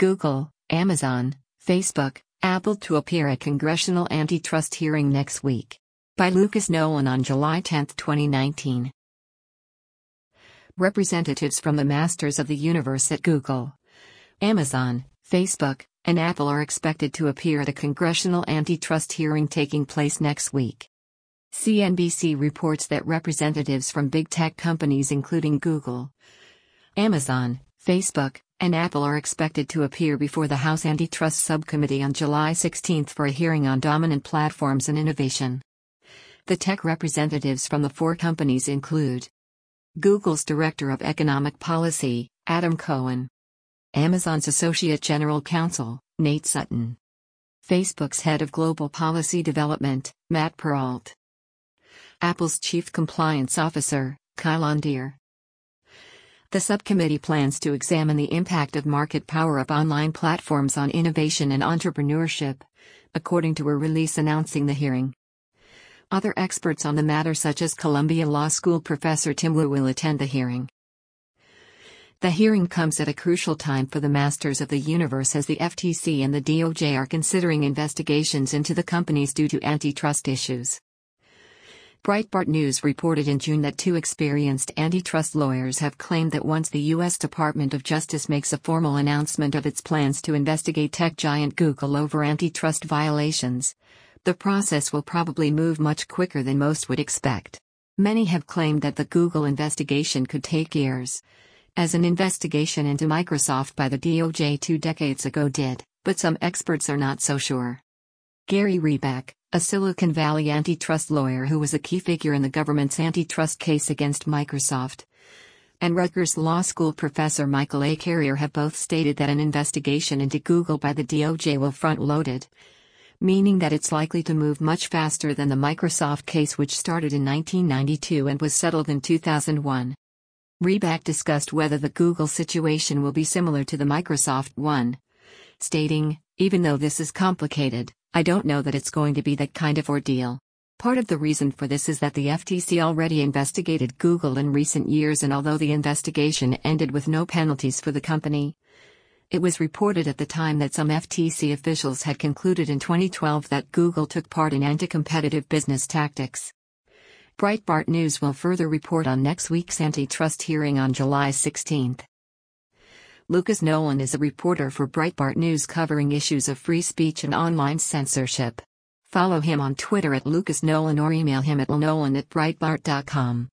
Google, Amazon, Facebook, Apple to appear at congressional antitrust hearing next week. By Lucas Nolan on July 10, 2019. Representatives from the masters of the universe at Google, Amazon, Facebook, and Apple are expected to appear at a congressional antitrust hearing taking place next week. CNBC reports that representatives from big tech companies including Google, Amazon, Facebook, and Apple are expected to appear before the House Antitrust Subcommittee on July 16 for a hearing on dominant platforms and innovation. The tech representatives from the four companies include Google's Director of Economic Policy, Adam Cohen, Amazon's Associate General Counsel, Nate Sutton, Facebook's Head of Global Policy Development, Matt Peralt, Apple's Chief Compliance Officer, Kyle Ondier. The subcommittee plans to examine the impact of market power of online platforms on innovation and entrepreneurship, according to a release announcing the hearing. Other experts on the matter such as Columbia Law School professor Tim Wu will attend the hearing. The hearing comes at a crucial time for the masters of the universe as the FTC and the DOJ are considering investigations into the companies due to antitrust issues. Breitbart News reported in June that two experienced antitrust lawyers have claimed that once the U.S. Department of Justice makes a formal announcement of its plans to investigate tech giant Google over antitrust violations, the process will probably move much quicker than most would expect. Many have claimed that the Google investigation could take years, as an investigation into Microsoft by the DOJ 2 decades ago did, but some experts are not so sure. Gary Reback, a Silicon Valley antitrust lawyer who was a key figure in the government's antitrust case against Microsoft, and Rutgers Law School professor Michael A. Carrier have both stated that an investigation into Google by the DOJ will front-loaded, meaning that it's likely to move much faster than the Microsoft case, which started in 1992 and was settled in 2001. Reback discussed whether the Google situation will be similar to the Microsoft one, stating, "Even though this is complicated, I don't know that it's going to be that kind of ordeal. Part of the reason for this is that the FTC already investigated Google in recent years, and although the investigation ended with no penalties for the company, it was reported at the time that some FTC officials had concluded in 2012 that Google took part in anti-competitive business tactics." Breitbart News will further report on next week's antitrust hearing on July 16. Lucas Nolan is a reporter for Breitbart News covering issues of free speech and online censorship. Follow him on Twitter at Lucas Nolan or email him at lnolan@breitbart.com.